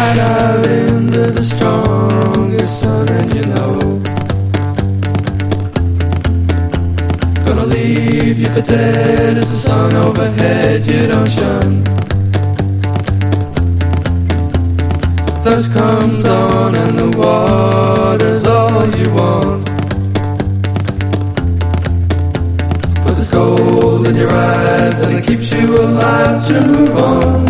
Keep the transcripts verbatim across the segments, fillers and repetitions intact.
out into the strongest sun, and you know, gonna leave you for dead as the sun overhead you don't shun. Thirst comes on and the water's all you want, but there's gold in your eyes and it keeps you alive to move on.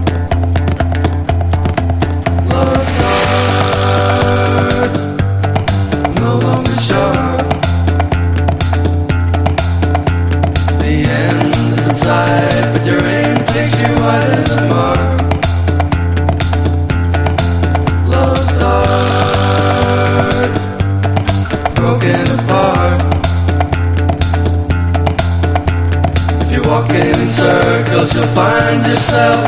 Love's heart, no longer sharp. The end is in sight, but your aim takes you wide as the mark. Broken apart. If you're walking in circles, you'll find yourself